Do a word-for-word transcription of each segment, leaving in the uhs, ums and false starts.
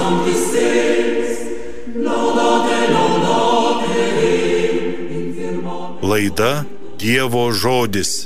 Laida Dievo žodis.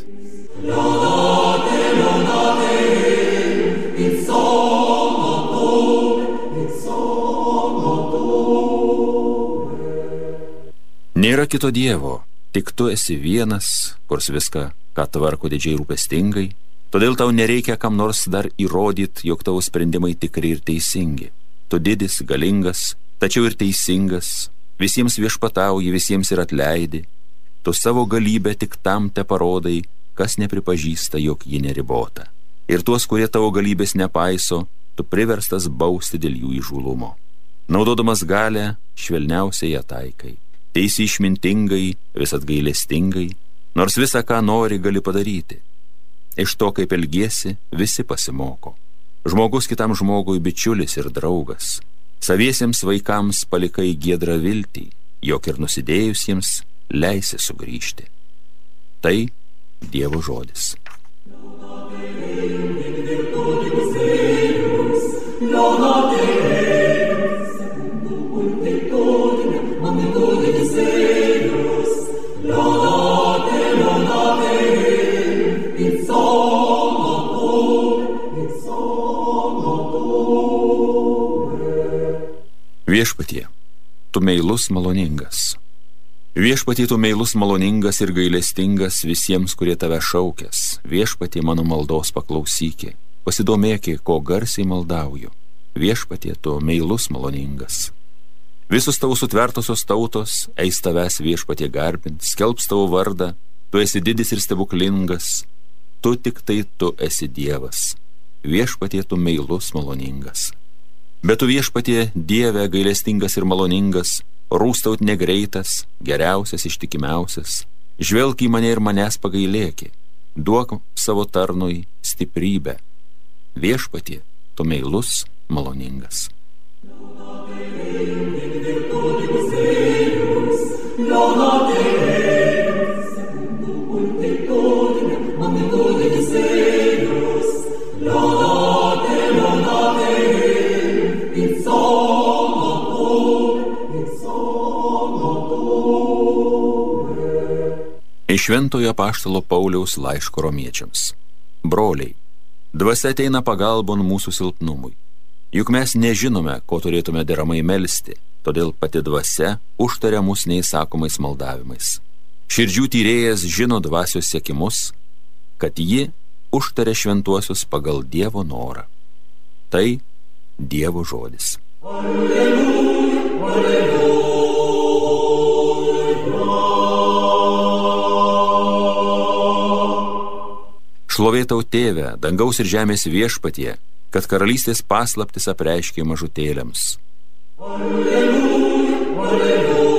Nėra kito Dievo, tik tu esi vienas, kurs viską, ką tvarko didžiai rūpestingai, todėl tau nereikia kam nors dar įrodyti, jog tavo sprendimai tikri ir teisingi. Tu didis, galingas, tačiau ir teisingas, visiems viešpatauji, visiems ir atleidi. Tu savo galybę tik tam te parodai, kas nepripažįsta, jog ji neribota. Ir tuos, kurie tavo galybės nepaiso, tu priverstas bausti dėl jų įžūlumo. Naudodamas galę, švelniausiai ją taikai. Teisi išmintingai, visat gailestingai, nors visą, ką nori, gali padaryti. Iš to, kaip elgiesi, visi pasimoko. Žmogus kitam žmogui bičiulis ir draugas. Saviesiems vaikams palikai giedrą viltį, jog ir nusidėjusiems leisi sugrįžti. Tai Dievo žodis. Viešpatie, tu meilus maloningas. Viešpatie, tu meilus maloningas ir gailestingas visiems, kurie tave šaukės. Viešpatie, mano maldos paklausykė. Pasidomėki, ko garsiai maldauju. Viešpatie, tu meilus maloningas. Visus tavo sutvertosios tautos eis tavęs Viešpatie garbint, skelbs tavo vardą. Tu esi didis ir stebuklingas. Tu tik tai tu esi Dievas. Viešpatie, tu meilus maloningas. Bet tu, Viešpatie, Dieve gailestingas ir maloningas, rūstaut negreitas, geriausias, ištikimiausias. Žvelk į mane ir manęs pagailėki. Duok savo tarnui stiprybę. Viešpatie, tu meilus maloningas. Iš Šventojo apaštalo Pauliaus laiško romiečiams. Broliai, dvasia ateina pagalbon mūsų silpnumui. Juk mes nežinome, ko turėtume deramai melsti, todėl pati dvasia užtaria mus neįsakomais maldavimais. Širdžių tyrėjas žino dvasios siekimus, kad ji užtaria šventuosius pagal Dievo norą. Tai Dievo žodis. Alleluja, alleluja. Šlovė tau, Tėve, dangaus ir žemės Viešpatie, kad karalystės paslaptis apreiškė mažutėliams. Alleluja, alleluja.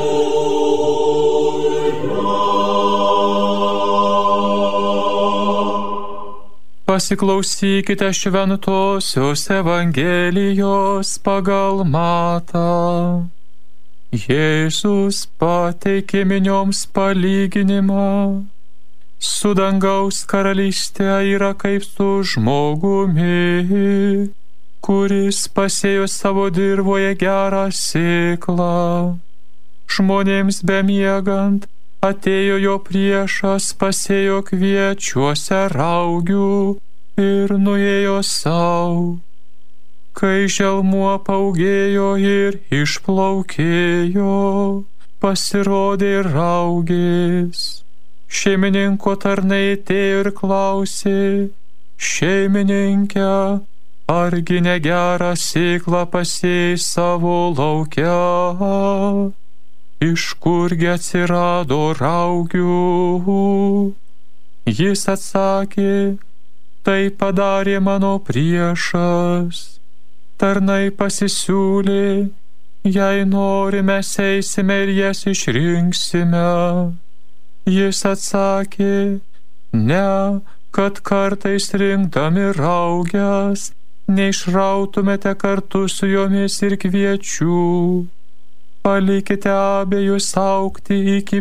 Pasiklausykite šventosios Evangelijos pagal Matą. Jėzus pateikė minioms palyginimą. Su dangaus karalystė yra kaip su žmogumi, kuris pasėjo savo dirvoje gerą sėklą. Žmonėms bemiegant atėjo jo priešas, pasėjo kviečiuose raugių ir nuėjo sau. Kai želmuo paugėjo ir išplaukėjo, pasirodė raugės. Šeimininko tarnai atėjo ir klausė: šeimininke, argi negerą sėklą pasėjai savo lauke? Iš kurgi atsirado raugių? Jis atsakė: tai padarė mano priešas. Tarnai pasisiūlė: jei norime, eisime ir jas išrinksime. Jis atsakė: ne, kad kartais rinkdami rauges neišrautumėte kartu su jomis ir kviečių. Palikite abejus augti iki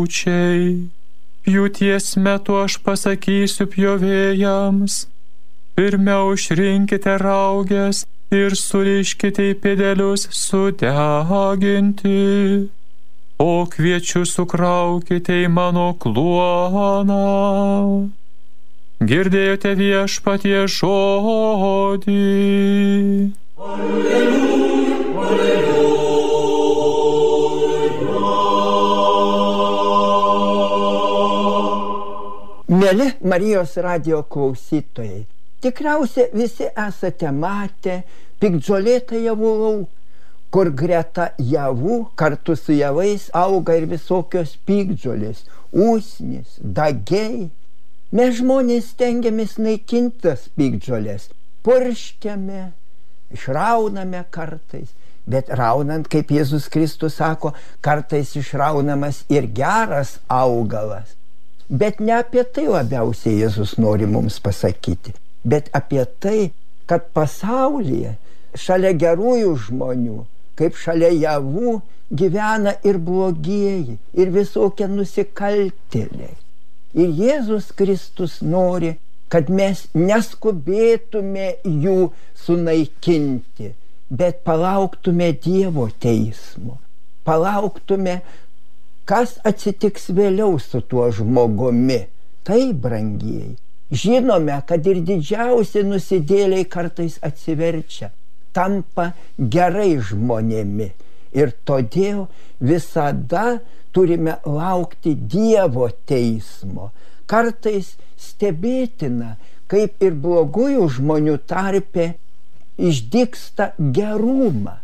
pjūčiai. Pjūties metu aš pasakysiu pjovėjams: Pirmiau išrinkite raugės ir suriškite į pėdelius sudeginti, o kviečius sukraukite į mano kluoną. Girdėjote Viešpatie žodį. Alleluja, alleluja. Mieli Marijos radijo klausytojai, tikriausiai visi esate matę piktžolėtą javų lauką, kur greta javų kartu su javais auga ir visokios piktžolės, usnys, dagiai. Mes žmonės stengiamės naikinti tas piktžolės, purškiame, išrauname kartais, bet raunant, kaip Jėzus Kristus sako, kartais išraunamas ir geras augalas. Bet ne apie tai labiausiai Jėzus nori mums pasakyti, bet apie tai, kad pasaulyje šalia gerųjų žmonių, kaip šalia javų, gyvena ir blogieji, ir visokie nusikaltėliai. Ir Jėzus Kristus nori, kad mes neskubėtume jų sunaikinti, bet palauktume Dievo teismo. Palauktume, kas atsitiks vėliau su tuo žmogumi. Tai, brangieji, žinome, kad ir didžiausi nusidėliai kartais atsiverčia, tampa gerai žmonėmi. Ir todėl visada turime laukti Dievo teismo. Kartais stebėtina, kaip ir blogųjų žmonių tarpe išdygsta gerumas,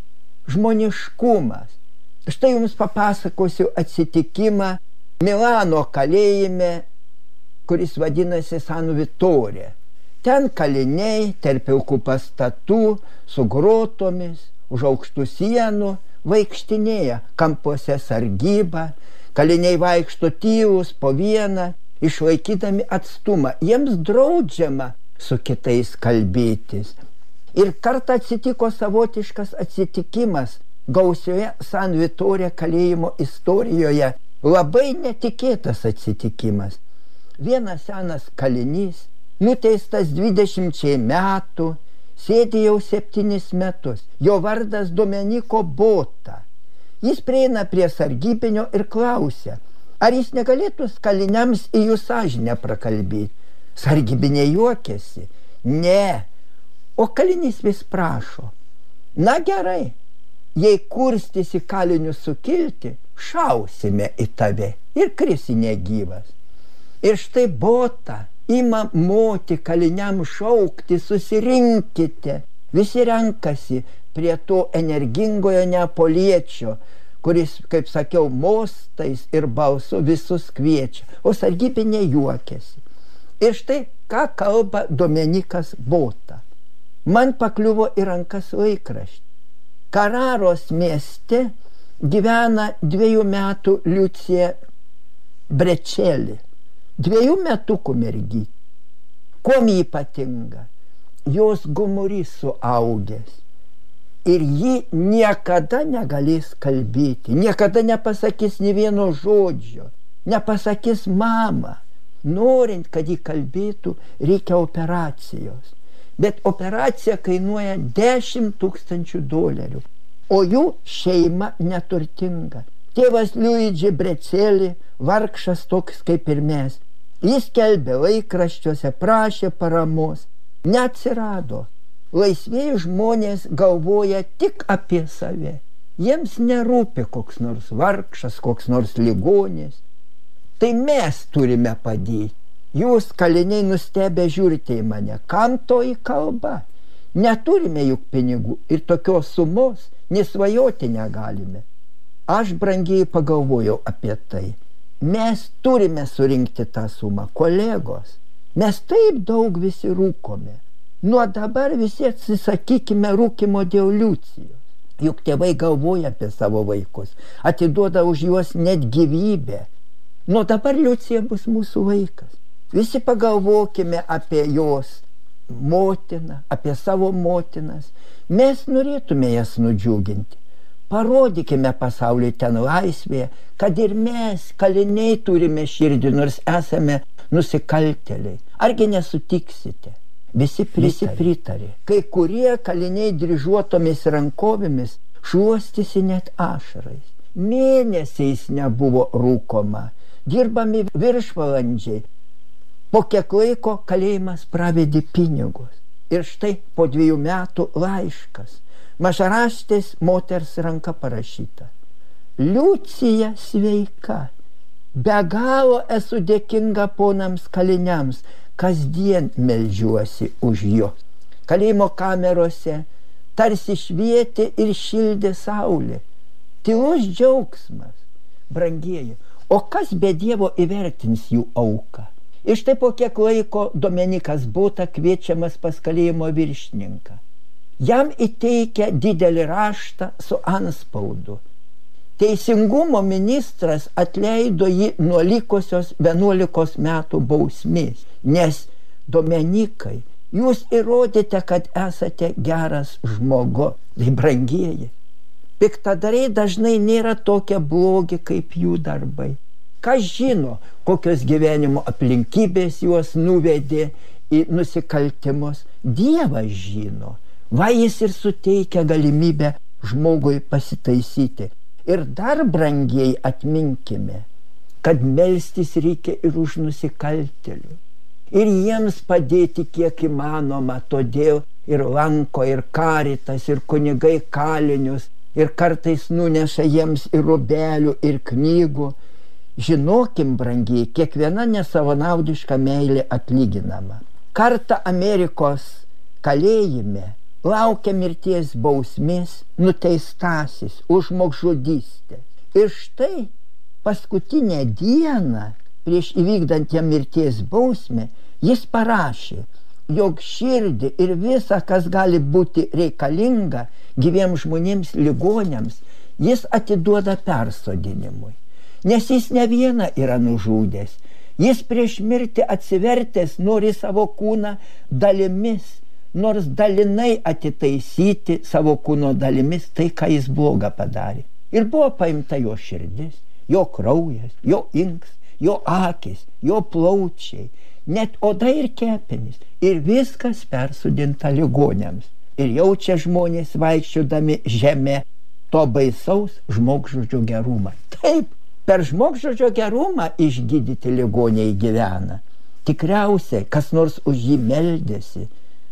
žmoniškumas. Štai jums papasakosiu atsitikimą Milano kalėjime, kuris vadinasi San Vitorė. Ten kaliniai tarp pilkų pastatų su grotomis už aukštų sienų vaikštinėja, kampuose sargyba, kaliniai vaikšto tylūs po vieną, išlaikydami atstumą. Jiems draudžiama su kitais kalbėtis. Ir kartą atsitiko savotiškas atsitikimas gausioje San Vitorė kalėjimo istorijoje, labai netikėtas atsitikimas. Vienas senas kalinys, nuteistas dvidešimčiai metų, sėdi jau septynis metus. Jo vardas Domeniko Bota. Jis prieina prie sargybinio ir klausia, ar jis negalėtų kaliniams į jų sąžinę prakalbėti. Sargybinė juokiasi. Ne. O kalinys vis prašo. Na gerai, jei kurstysi kalinius sukilti, šausime į tave ir krisi negyvas. Ir štai Bota ima moti kaliniam šaukti, susirinkite. Visi renkasi prie to energingojo neapoliečio, kuris, kaip sakiau, mostais ir balsu visus kviečia, o sargybinė juokiasi. Ir štai ką kalba Domenikas Bota. Man pakliuvo į rankas laikraštį. Kararos mieste gyvena dviejų metų Liucija Brečelį. Dviejų metukų mergytė. Kuom ypatinga? Jos gumurys suaugęs. Ir ji niekada negalės kalbėti, niekada nepasakys nė vieno žodžio, nepasakys mama. Norint, kad ji kalbėtų, reikia operacijos. Bet operacija kainuoja dešimt tūkstančių dolerių, o jų šeima neturtinga. Tėvas Luigi Brečelį, vargšas toks kaip ir mes. Jis skelbė laikraščiuose, prašė paramos, neatsirado. Laisvieji žmonės galvoja tik apie save. Jiems nerūpi koks nors vargšas, koks nors ligonis. Tai mes turime padėti. Jūs, kaliniai, nustebę žiūrite į mane. Kam toji kalba? Neturime juk pinigų ir tokios sumos nesvajoti negalime. Aš, brangiai, pagalvojau apie tai. Mes turime surinkti tą sumą, kolegos. Mes taip daug visi rūkome. Nuo dabar visi atsisakykime rūkimo dėl Liucijos. Juk tėvai galvoja apie savo vaikus, atiduoda už juos net gyvybę. Nuo dabar Liucija bus mūsų vaikas. Visi pagalvokime apie jos motiną, apie savo motinas. Mes norėtume jas nudžiuginti. Parodykime pasauliui ten laisvėje, kad ir mes, kaliniai, turime širdį, nors esame nusikaltėliai. Argi nesutiksite? Visi pritarė. pritarė. Kai kurie kaliniai dryžuotomis rankovėmis šuostėsi net ašarais. Mėnesiais nebuvo rūkoma, dirbami viršvalandžiai. Po kiek laiko kalėjimas pravedė pinigus. Ir štai po dviejų metų laiškas. Mažaraštės moters ranka parašyta. Liucija sveika. Be galo esu dėkinga ponams kaliniams. Kasdien meldžiuosi už juos. Kalėjimo kamerose tarsi švietė ir šildė saulė. Tylus džiaugsmas. Brangieji, o kas be Dievo įvertins jų auką? Ir štai po kiek laiko Domenikas Bota kviečiamas pas kalėjimo viršininką. Jam įteikia didelį raštą su antspaudu. Teisingumo ministras atleido jį nuo likusios vienuolikos metų bausmės, nes Domenikai, jūs įrodėte, kad esate geras žmogus. Tai brangieji, piktadariai dažnai nėra tokie blogi kaip jų darbai. Kas žino, kokios gyvenimo aplinkybės juos nuvedė į nusikaltimus? Dievas žino. Va jis ir suteikia galimybę žmogui pasitaisyti. Ir dar brangiai atminkime, kad melstis reikia ir už nusikaltėlių. Ir jiems padėti kiek įmanoma, todėl ir lanko, ir karitas, ir kunigai kalinius, ir kartais nuneša jiems ir rubelių, ir knygų. Žinokim, brangiai, kiekviena nesavanaudiška meilė atlyginama. Kartą Amerikos kalėjime laukia mirties bausmės nuteistasis už žmogžudystę. Ir štai paskutinę dieną prieš įvykdant jam mirties bausmę jis parašė, jog širdį ir visa, kas gali būti reikalinga gyviems žmonėms ligoniams, jis atiduoda persodinimui. Nes jis ne vieną yra nužudęs. Jis prieš mirtį atsivertęs nori savo kūną dalimis, nors dalinai atitaisyti savo kūno dalimis tai, ką jis blogą padarė. Ir buvo paimta jo širdis, jo kraujas, jo inks, jo akis, jo plaučiai, net oda ir kepenys. Ir viskas persudinta ligoniams. Ir jaučia žmonės vaikščiodami žemė to baisaus žmogžudžio gerumą. Taip, per žmogžudžio gerumą išgydyti ligoniai gyvena. Tikriausiai, kas nors už jį meldėsi,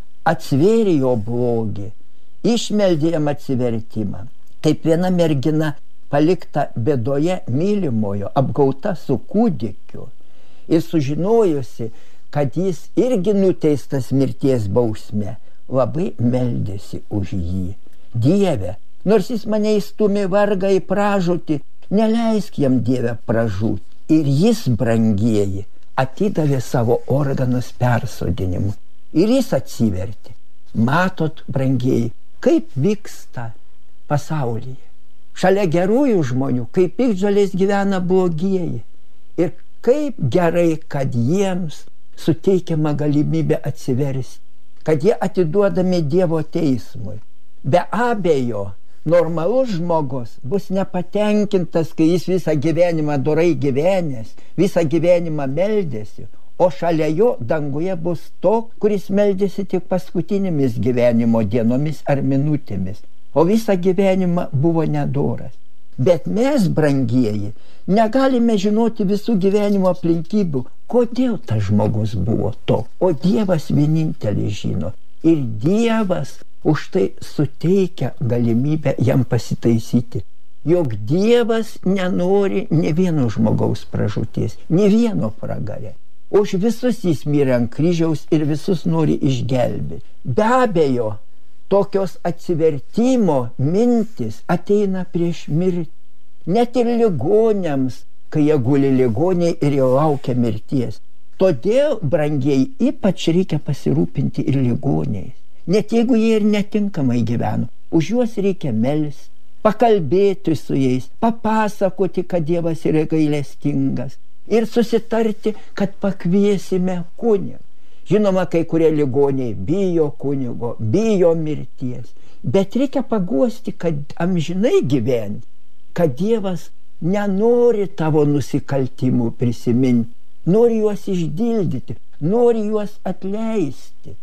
atsvėrė jo blogį, išmeldė jam atsivertimą. Kaip viena mergina palikta bėdoje mylimojo, apgauta su kūdikiu ir sužinojusi, kad jis irgi nuteistas mirties bausme, labai meldėsi už jį. Dieve, nors jis mane įstumė vargą į pražūtį, neleisk jam, Dieve, pražūti. Ir jis, brangieji, atidavė savo organus persodinimu. Ir jis atsivertė. Matot, brangieji, kaip vyksta pasaulyje. Šalia gerųjų žmonių, kaip piktžolės gyvena blogieji. Ir kaip gerai, kad jiems suteikiama galimybė atsiversti, kad jie atiduodami Dievo teismui. Be abejo, normalus žmogus bus nepatenkintas, kai jis visą gyvenimą dorai gyvenęs, visą gyvenimą meldėsi, o šalia jo danguje bus to, kuris meldėsi tik paskutinėmis gyvenimo dienomis ar minutėmis, o visą gyvenimą buvo nedoras. Bet mes, brangieji, negalime žinoti visų gyvenimo aplinkybių, kodėl tas žmogus buvo to, o Dievas vienintelis žino. Ir Dievas už tai suteikia galimybę jam pasitaisyti. Jog Dievas nenori ne vieno žmogaus pražūties, ne vieno pragare. Už visus jis mirė ant kryžiaus ir visus nori išgelbėti. Be abejo, tokios atsivertimo mintis ateina prieš mirtį. Net ir ligoniams, kai jie guli ligoniai ir jau laukia mirties. Todėl, brangiai, ypač reikia pasirūpinti ir ligoniais. Net jeigu jie ir netinkamai gyveno, už juos reikia melsti, pakalbėti su jais, papasakoti, kad Dievas yra gailestingas ir susitarti, kad pakviesime kunigą. Žinoma, kai kurie ligoniai bijo kunigo, bijo mirties, bet reikia paguosti, kad amžinai gyventi, kad Dievas nenori tavo nusikaltimų prisiminti, nori juos išdildyti, nori juos atleisti.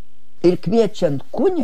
ir kviečiant kunigą